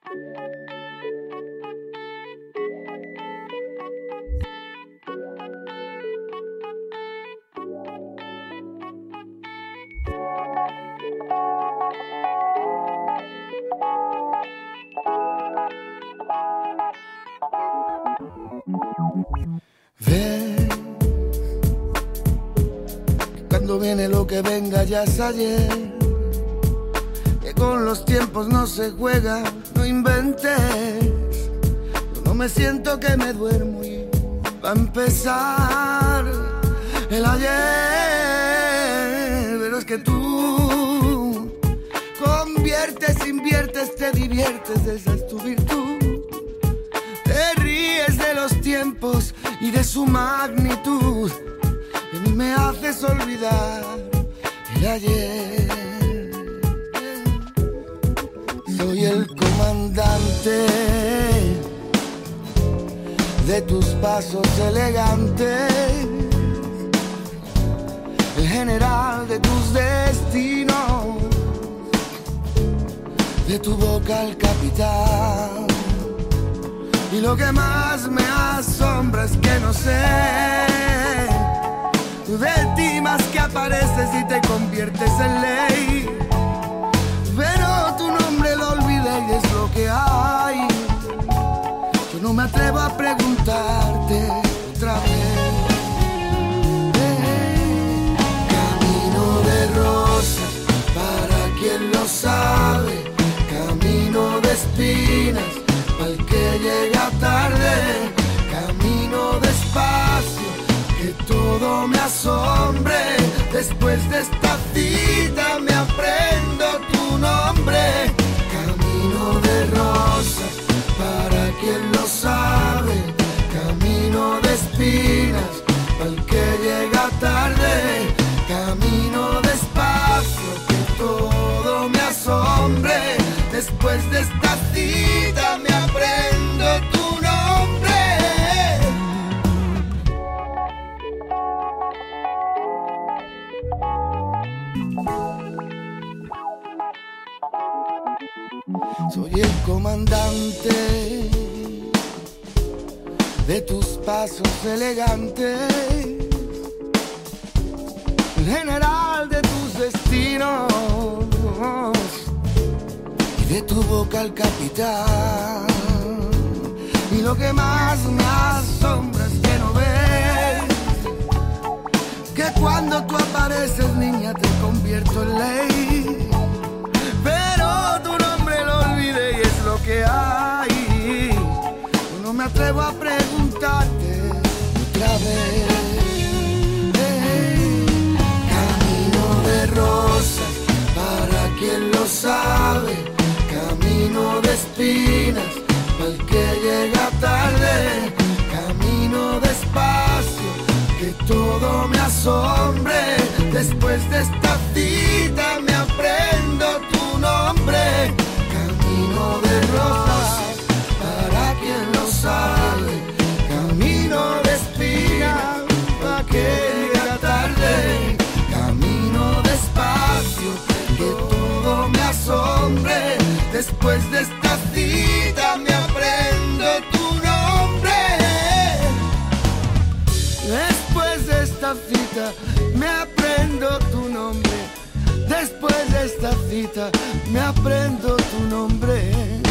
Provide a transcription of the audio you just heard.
Ven, cuando viene lo que venga ya es ayer, que con los tiempos no se juega, no inventes. Yo no me siento que me duermo y va a empezar el ayer, pero es que tú conviertes, inviertes, te diviertes, esa es tu virtud. Te ríes de los tiempos y de su magnitud, de mí me haces olvidar el ayer. Soy el comandante de tus pasos elegantes, el general de tus destinos, de tu boca el capitán. Y lo que más me asombra es que no sé de ti más que apareces y te conviertes en ley. Pero tu nombre lo olvidé y es lo que hay. Yo no me atrevo a preguntarte otra vez. Camino de rosas, para quien lo sabe. Camino de espinas, al que llega tarde. Camino despacio, que todo me asombre. Después de esta cita me aprendo tu nombre. Camino de rosas, para quien lo sabe. Camino de espinas, al que llega tarde. Camino despacio, que todo me asombre. Después de esta cita me aprendo tu nombre. Soy el comandante de tus pasos elegantes, el general de tus destinos, de tu boca el capitán. Y lo que más me asombra es que no ves que cuando tú apareces, niña, te convierto en ley. Pero tu nombre lo olvidé y es lo que hay. Yo no me atrevo a preguntarte otra vez. Camino de rosas, para quien lo sabe. Camino de espinas, al que llega tarde. Camino despacio, que todo me asombre. Después de esta cita me aprendo tu nombre. Camino de rosas, para quien lo sabe. Camino de espinas, para que llega tarde. Camino despacio, que todo me asombre. Después de esta cita me aprendo tu nombre. Después de esta cita me aprendo tu nombre. Después de esta cita me aprendo tu nombre.